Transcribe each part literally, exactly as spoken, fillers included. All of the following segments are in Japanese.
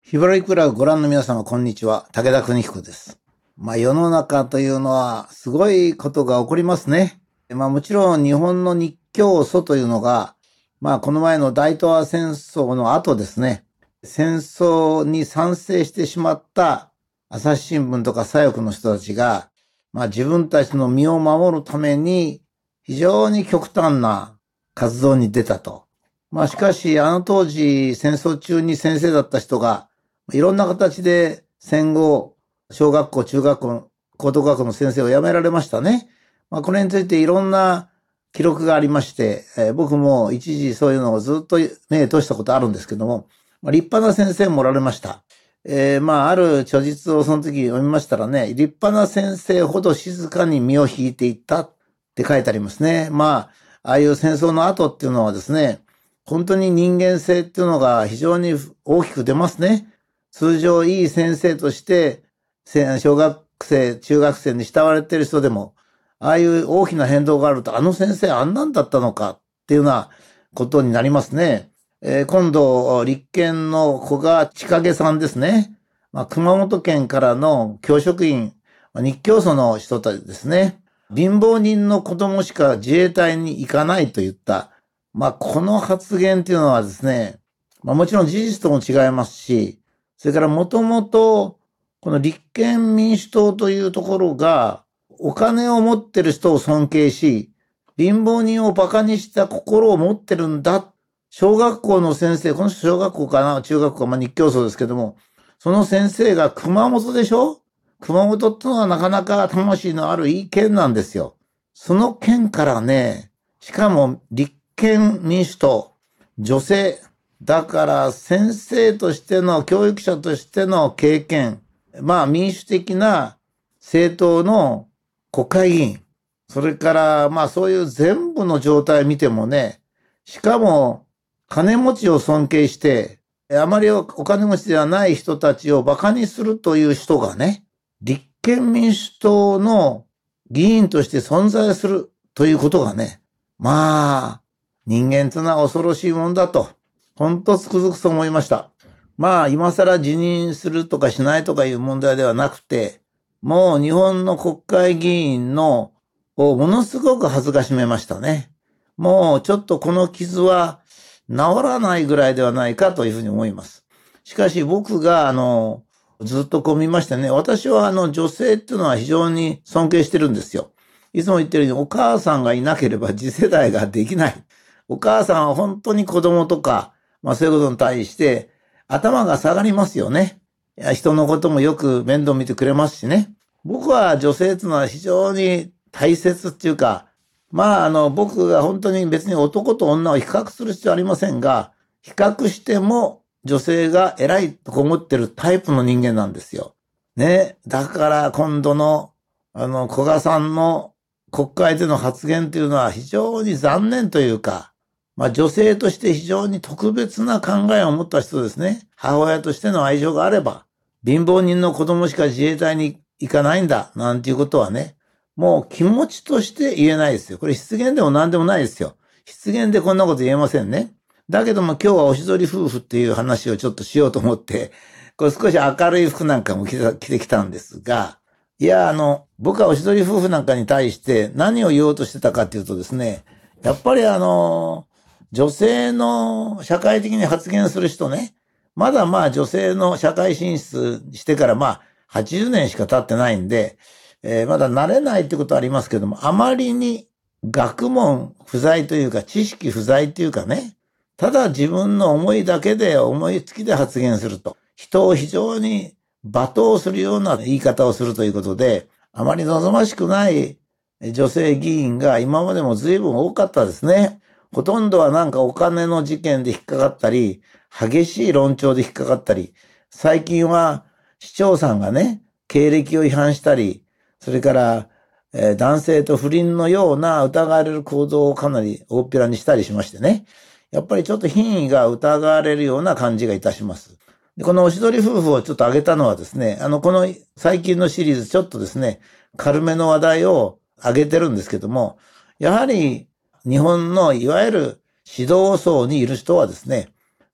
ヒバリクラブご覧の皆様、こんにちは。武田邦彦です。まあ世の中というのはすごいことが起こりますね。まあもちろん日本の日教祖というのが、まあこの前の大東亜戦争の後ですね、戦争に賛成してしまった朝日新聞とか左翼の人たちが、まあ自分たちの身を守るために非常に極端な活動に出たと。まあしかしあの当時戦争中に先生だった人が、いろんな形で戦後、小学校、中学校、高等学校の先生を辞められましたね。まあ、これについていろんな記録がありまして、えー、僕も一時そういうのをずっと目通したことあるんですけども、まあ、立派な先生もおられました。えー、まあ、ある著述をその時読みましたらね、立派な先生ほど静かに身を引いていったって書いてありますね。まあ、ああいう戦争の後っていうのはですね、本当に人間性っていうのが非常に大きく出ますね。通常いい先生として、小学生、中学生に慕われている人でも、ああいう大きな変動があると、あの先生あんなんだったのかっていうようなことになりますね。えー、今度、立憲の古賀千景さんですね。まあ、熊本県からの教職員、日教祖の人たちですね。貧乏人の子供しか自衛隊に行かないと言った。まあ、この発言っていうのはですね、まあ、もちろん事実とも違いますし、それからもともと、この立憲民主党というところが、お金を持ってる人を尊敬し、貧乏人を馬鹿にした心を持ってるんだ。小学校の先生、この人小学校かな、中学校、まあ日教祖ですけども、その先生が熊本でしょ？熊本ってのはなかなか魂のあるいい県なんですよ。その県からね、しかも立憲民主党、女性、だから先生としての教育者としての経験、まあ民主的な政党の国会議員、それからまあそういう全部の状態を見てもね、しかも金持ちを尊敬して、あまりお金持ちではない人たちを馬鹿にするという人がね、立憲民主党の議員として存在するということがね、まあ人間というのは恐ろしいもんだと。本当つくづくそう思いました。まあ、今更辞任するとかしないとかいう問題ではなくて、もう日本の国会議員のをものすごく恥ずかしめましたね。もうちょっとこの傷は治らないぐらいではないかというふうに思います。しかし僕があの、ずっとこう見ましてね、私はあの女性っていうのは非常に尊敬してるんですよ。いつも言ってるようにお母さんがいなければ次世代ができない。お母さんは本当に子供とか、まあそういうことに対して頭が下がりますよね。いや、人のこともよく面倒見てくれますしね。僕は女性っていうのは非常に大切っていうか、まああの僕が本当に別に男と女を比較する必要はありませんが、比較しても女性が偉いと思ってるタイプの人間なんですよ。ね。だから今度のあの古賀さんの国会での発言というのは非常に残念というか、まあ女性として非常に特別な考えを持った人ですね。母親としての愛情があれば、貧乏人の子供しか自衛隊に行かないんだ、なんていうことはね、もう気持ちとして言えないですよ。これ失言でも何でもないですよ。失言でこんなこと言えませんね。だけども今日はおしどり夫婦っていう話をちょっとしようと思って、これ少し明るい服なんかも着てきたんですが、いや、あの、僕はおしどり夫婦なんかに対して何を言おうとしてたかっていうとですね、やっぱりあの、女性の社会的に発言する人ね、まだまあ女性の社会進出してからまあはちじゅうねんしか経ってないんで、えー、まだ慣れないってことはありますけども、あまりに学問不在というか知識不在というかね、ただ自分の思いだけで思いつきで発言すると、人を非常に罵倒するような言い方をするということで、あまり望ましくない女性議員が今までも随分多かったですね。ほとんどはなんかお金の事件で引っかかったり、激しい論調で引っかかったり、最近は市長さんがね、経歴を違反したり、それから、えー、男性と不倫のような疑われる行動をかなり大っぴらにしたりしましてね。やっぱりちょっと品位が疑われるような感じがいたします。でこのおしどり夫婦をちょっと挙げたのはですね、あの、この最近のシリーズちょっとですね、軽めの話題を挙げてるんですけども、やはり日本のいわゆる指導層にいる人はですね、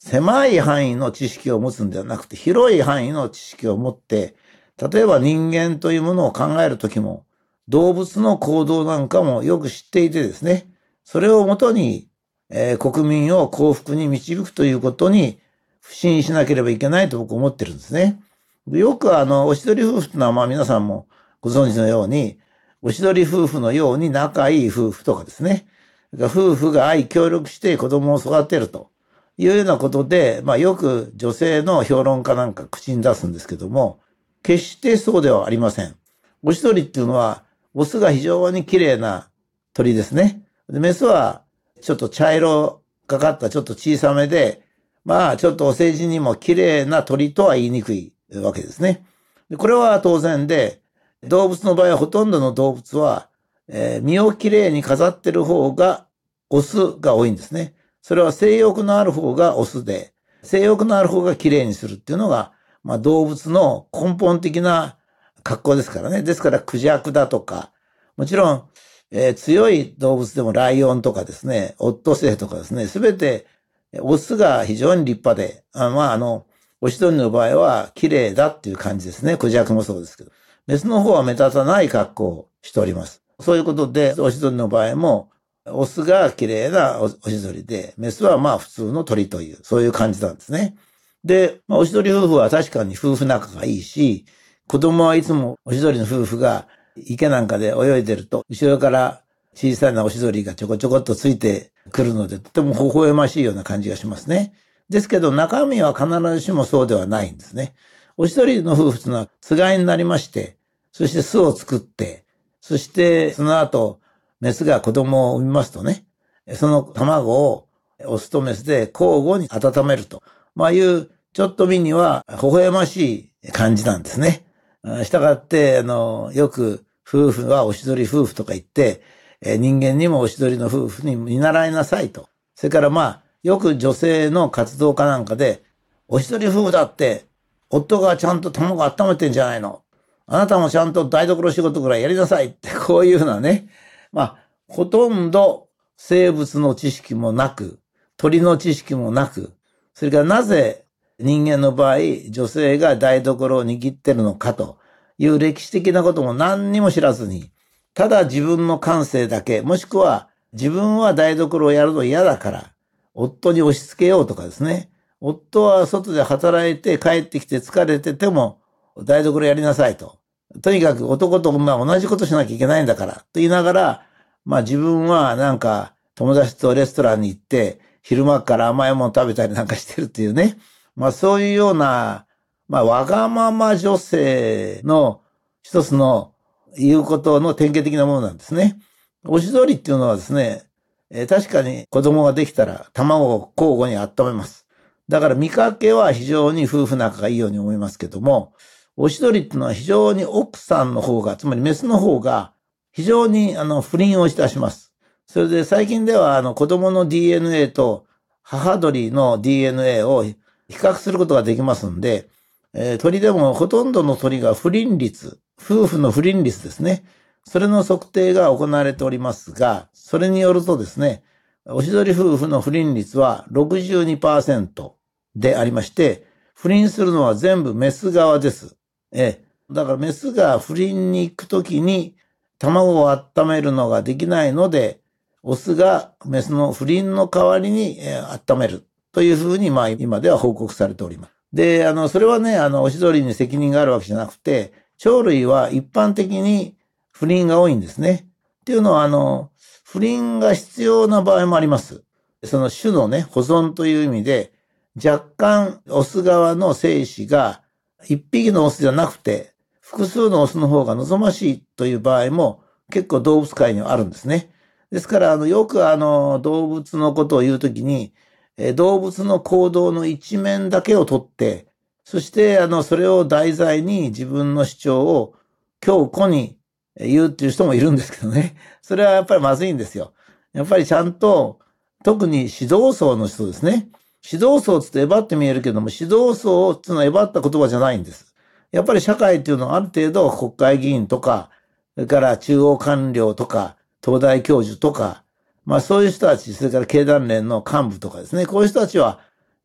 狭い範囲の知識を持つんではなくて、広い範囲の知識を持って、例えば人間というものを考えるときも、動物の行動なんかもよく知っていてですね、それをもとに、えー、国民を幸福に導くということに不信しなければいけないと僕は思ってるんですね。よくあの、おしどり夫婦というのはまあ皆さんもご存知のように、おしどり夫婦のように仲いい夫婦とかですね、夫婦が愛協力して子供を育てるというようなことで、まあよく女性の評論家なんか口に出すんですけども、決してそうではありません。おしどりっていうのは、オスが非常に綺麗な鳥ですね。でメスはちょっと茶色がかったちょっと小さめで、まあちょっとお世辞にも綺麗な鳥とは言いにくいわけですね。でこれは当然で、動物の場合はほとんどの動物は、えー、身をきれいに飾ってる方がオスが多いんですね。それは性欲のある方がオスで、性欲のある方がきれいにするっていうのが、まあ動物の根本的な格好ですからね。ですからクジャクだとか、もちろん、えー、強い動物でもライオンとかですね、オットセイとかですね、すべてオスが非常に立派で、あまああの、オシドリの場合は綺麗だっていう感じですね。クジャクもそうですけど。メスの方は目立たない格好をしております。そういうことで、オシドリの場合も、オスが綺麗なオシドリで、メスはまあ普通の鳥という、そういう感じなんですね。で、まあ、オシドリ夫婦は確かに夫婦仲がいいし、子供はいつもオシドリの夫婦が池なんかで泳いでると、後ろから小さなオシドリがちょこちょこっとついてくるので、とても微笑ましいような感じがしますね。ですけど中身は必ずしもそうではないんですね。オシドリの夫婦というのはつがいになりまして、そして巣を作って、そしてその後、メスが子供を産みますとね、その卵をオスとメスで交互に温めると。まあいうちょっと見には微笑ましい感じなんですね。したがって、あの、よく夫婦はおしどり夫婦とか言って、人間にもおしどりの夫婦に見習いなさいと。それからまあ、よく女性の活動家なんかで、おしどり夫婦だって、夫がちゃんと卵温めてんじゃないの。あなたもちゃんと台所仕事ぐらいやりなさいって、こういうふうなね。まあ、ほとんど生物の知識もなく、鳥の知識もなく、それからなぜ人間の場合、女性が台所を握ってるのかという歴史的なことも何にも知らずに、ただ自分の感性だけ、もしくは自分は台所をやるの嫌だから、夫に押し付けようとかですね。夫は外で働いて帰ってきて疲れてても台所やりなさいと。とにかく男と女は同じことしなきゃいけないんだから。と言いながら、まあ自分はなんか友達とレストランに行って昼間から甘いもの食べたりなんかしてるっていうね。まあそういうような、まあわがまま女性の一つの言うことの典型的なものなんですね。おしどりっていうのはですね、えー、確かに子供ができたら卵を交互に温めます。だから見かけは非常に夫婦仲がいいように思いますけども、おしどりっていうのは非常に奥さんの方が、つまりメスの方が非常にあの不倫をいたします。それで最近ではあの子供の ディーエヌエー と母鳥の ディーエヌエー を比較することができますんで、えー、鳥でもほとんどの鳥が不倫率、夫婦の不倫率ですね。それの測定が行われておりますが、それによるとですね、おしどり夫婦の不倫率は ろくじゅうにパーセント でありまして、不倫するのは全部メス側です。ええ。だからメスが不倫に行くときに卵を温めるのができないので、オスがメスの不倫の代わりに温めるというふうに、まあ今では報告されております。で、あの、それはね、あの、おしどりに責任があるわけじゃなくて、鳥類は一般的に不倫が多いんですね。っていうのは、あの、不倫が必要な場合もあります。その種のね、保存という意味で、若干オス側の精子が一匹のオスじゃなくて、複数のオスの方が望ましいという場合も結構動物界にはあるんですね。ですから、あの、よくあの、動物のことを言うときに、え動物の行動の一面だけを取って、そしてあの、それを題材に自分の主張を強固に言うっていう人もいるんですけどね。それはやっぱりまずいんですよ。やっぱりちゃんと、特に指導層の人ですね。指導層つってえばって見えるけども、指導層っていうのはえばった言葉じゃないんです。やっぱり社会っていうのはある程度国会議員とか、それから中央官僚とか、東大教授とか、まあそういう人たち、それから経団連の幹部とかですね、こういう人たちは、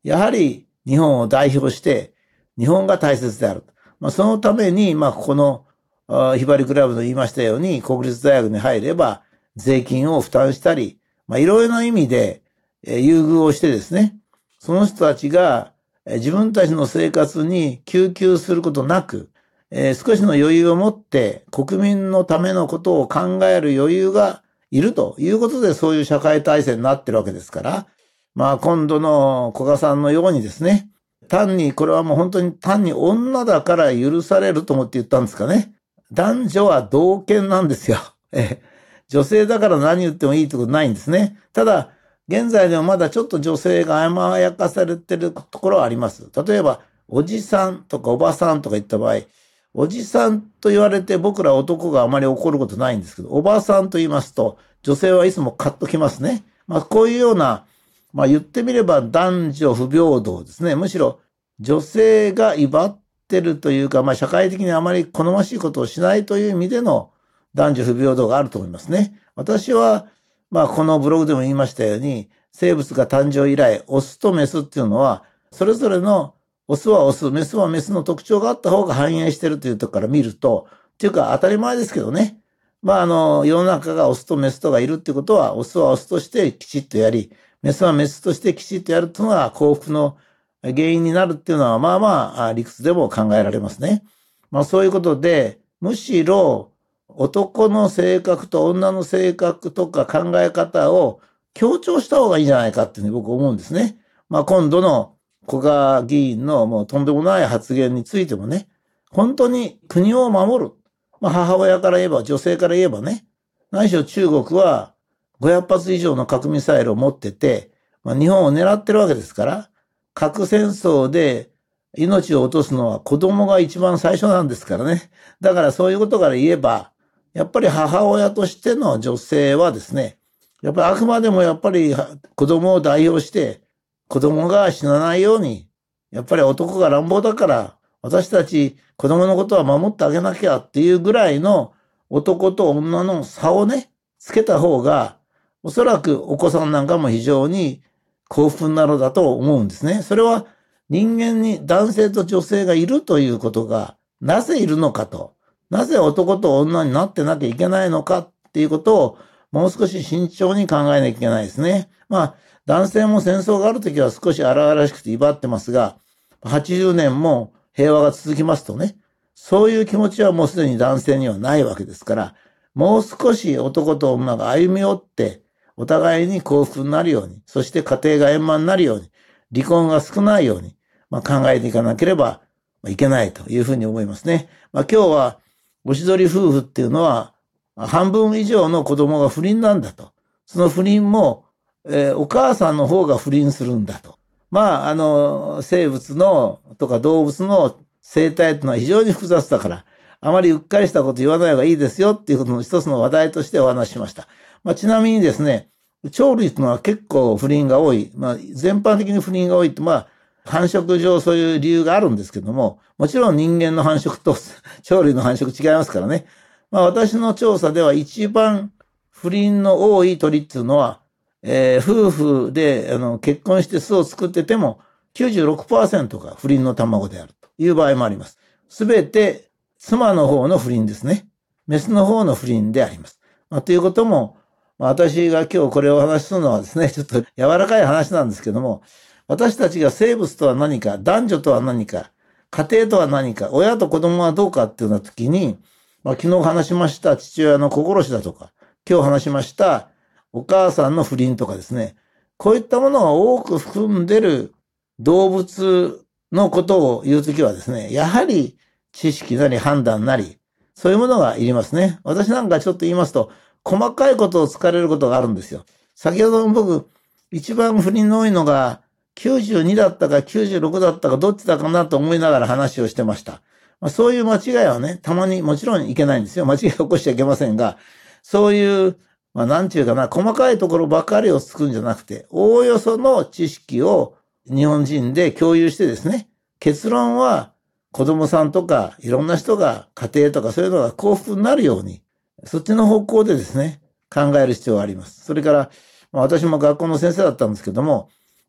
やはり日本を代表して、日本が大切である。まあ、そのために、まあ、ここの、ひばりクラブの言いましたように、国立大学に入れば、税金を負担したり、まあ、いろいろな意味で、えー、優遇をしてですね、その人たちが、えー、自分たちの生活に窮窮することなく、えー、少しの余裕を持って国民のためのことを考える余裕がいるということで、そういう社会体制になってるわけですから、まあ今度の古賀さんのようにですね、単に、これはもう本当に単に女だから許されると思って言ったんですかね。男女は同権なんですよ。え女性だから何言ってもいいってことないんですね。ただ、現在でもまだちょっと女性が甘やかされてるところはあります。例えば、おじさんとかおばさんとか言った場合、おじさんと言われて僕ら男があまり怒ることないんですけど、おばさんと言いますと、女性はいつもカッときますね。まあこういうような、まあ言ってみれば男女不平等ですね。むしろ女性が威張ってるというか、まあ社会的にあまり好ましいことをしないという意味での男女不平等があると思いますね。私は、まあこのブログでも言いましたように、生物が誕生以来、オスとメスっていうのは、それぞれのオスはオス、メスはメスの特徴があった方が繁栄してるというところから見ると、っていうか当たり前ですけどね。まああの、世の中がオスとメスとがいるっていうことは、オスはオスとしてきちっとやり、メスはメスとしてきちっとやるというのが幸福の原因になるっていうのは、まあまあ理屈でも考えられますね。まあそういうことで、むしろ男の性格と女の性格とか考え方を強調した方がいいんじゃないかっていうふうに僕思うんですね。まあ今度の古賀議員のもうとんでもない発言についてもね、本当に国を守る。まあ母親から言えば、女性から言えばね、何しろ中国はごひゃく発以上の核ミサイルを持ってて、まあ、日本を狙ってるわけですから、核戦争で命を落とすのは子供が一番最初なんですからね。だからそういうことから言えば、やっぱり母親としての女性はですね、やっぱりあくまでもやっぱり子供を代表して子供が死なないように、やっぱり男が乱暴だから私たち子供のことは守ってあげなきゃっていうぐらいの男と女の差をね、つけた方がおそらくお子さんなんかも非常に幸福になるだと思うんですね。それは人間に男性と女性がいるということがなぜいるのかと。なぜ男と女になってなきゃいけないのかっていうことをもう少し慎重に考えなきゃいけないですね。まあ、男性も戦争があるときは少し荒々しくて威張ってますが、はちじゅうねんも平和が続きますとね、そういう気持ちはもうすでに男性にはないわけですから、もう少し男と女が歩み寄って、お互いに幸福になるように、そして家庭が円満になるように、離婚が少ないように、まあ、考えていかなければいけないというふうに思いますね。まあ、今日は、おしどり夫婦っていうのは、半分以上の子供が不倫なんだと。その不倫も、えー、お母さんの方が不倫するんだと。まあ、あの、生物のとか動物の生態っていうのは非常に複雑だから、あまりうっかりしたこと言わない方がいいですよっていうことの一つの話題としてお話ししました。まあ、ちなみにですね、鳥類っていうのは結構不倫が多い。まあ、全般的に不倫が多いって、まあ、繁殖上そういう理由があるんですけども、もちろん人間の繁殖と鳥類の繁殖違いますからね。まあ私の調査では一番不倫の多い鳥っていうのは、えー、夫婦であの結婚して巣を作ってても きゅうじゅうろくパーセント が不倫の卵であるという場合もあります。すべて妻の方の不倫ですね。メスの方の不倫であります。まあ、ということも、まあ、私が今日これをお話しするのはですね、ちょっと柔らかい話なんですけども、私たちが生物とは何か、男女とは何か、家庭とは何か、親と子供はどうかっていうような時に、まあ、昨日話しました父親の心しだとか、今日話しましたお母さんの不倫とかですね、こういったものが多く含んでる動物のことを言うときはですね、やはり知識なり判断なり、そういうものがいりますね。私なんかちょっと言いますと、細かいことを疲れることがあるんですよ。先ほど僕、一番不倫の多いのが、きゅうじゅうにだったかきゅうじゅうろくだったかどっちだかなと思いながら話をしてました。まあ、そういう間違いはね、たまにもちろんいけないんですよ。間違いを起こしちゃいけませんが、そういう、まあなんていうかな、細かいところばかりをつくんじゃなくて、おおよその知識を日本人で共有してですね、結論は子供さんとかいろんな人が家庭とかそういうのが幸福になるように、そっちの方向でですね、考える必要があります。それから、まあ、私も学校の先生だったんですけども、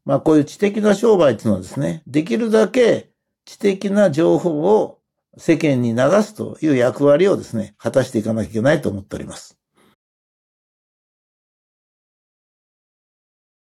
まあこういう知的な商売っていうのはですね、できるだけ知的な情報を世間に流すという役割をですね、果たしていかなきゃいけないと思っております。